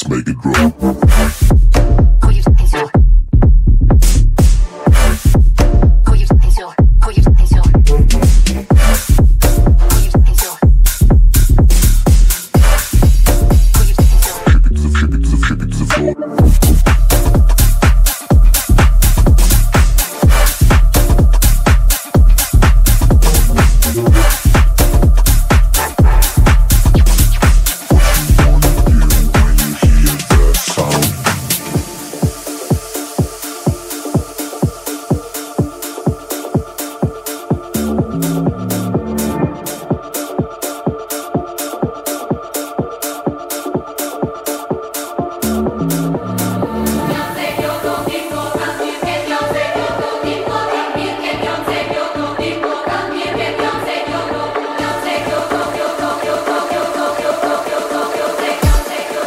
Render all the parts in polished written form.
let's make it grow. Who you think so? Who you think so? Who you think so? Who you think so? Who you think so? Shake it to the floor.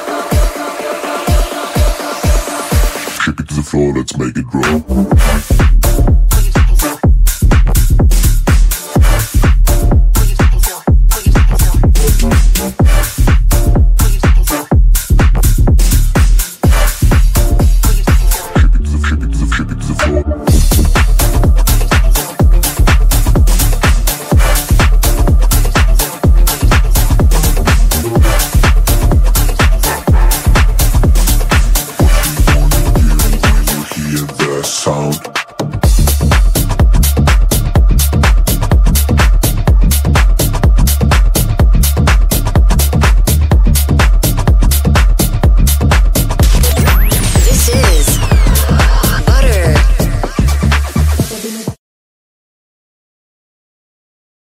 Shake it to the floor, let's make it grow.